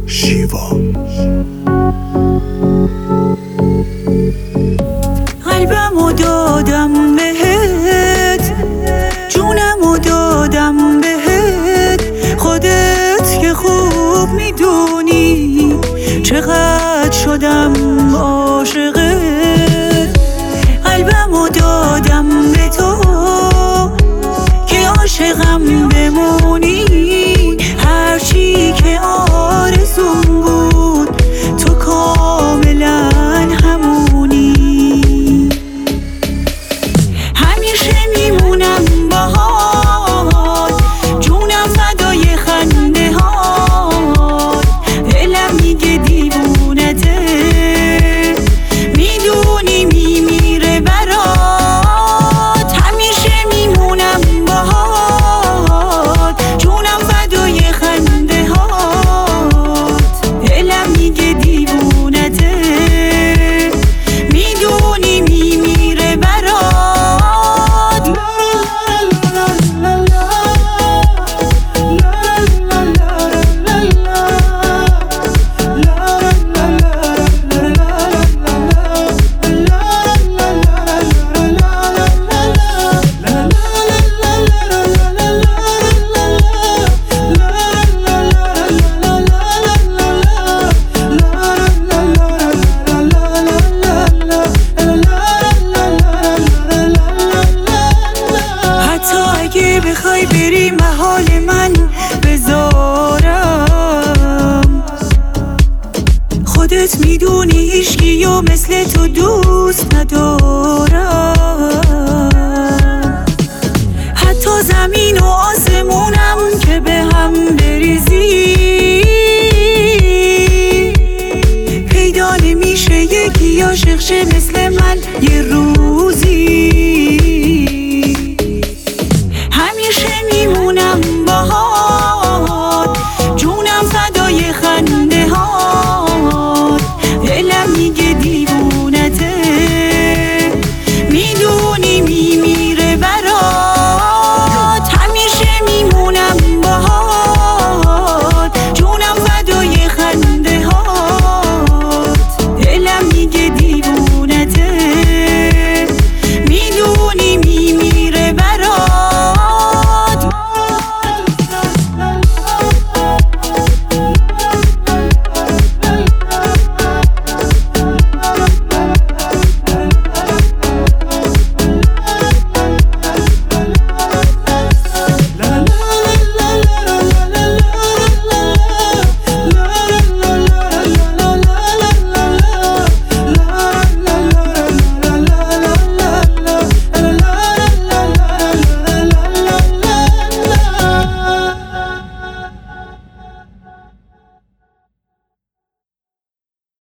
شیوا. قلبمو دادم بهت، جونمو دادم بهت، خودت که خوب میدونی چقدر شدم عاشقت. قلبمو دادم به تو که عاشقم بمونی، هرچی که آرزوم بود تو کاملا همونی. همیشه میمونم باهات، جونم فدای خنده هات، دلم میگه دیوونته، میدونی میمیره برات. همیشه میمونم باهات، جونم فدای خنده هات، دلم میگه دیوونته، میدونی میمیره برات. بخوای بری محال من بذارم، خودت میدونی هیچکی و مثل تو دوست ندارم. حتی زمین و آسمونم که به هم بریزی، پیدا نمیشه یکی عاشق شه مثل من یه روز.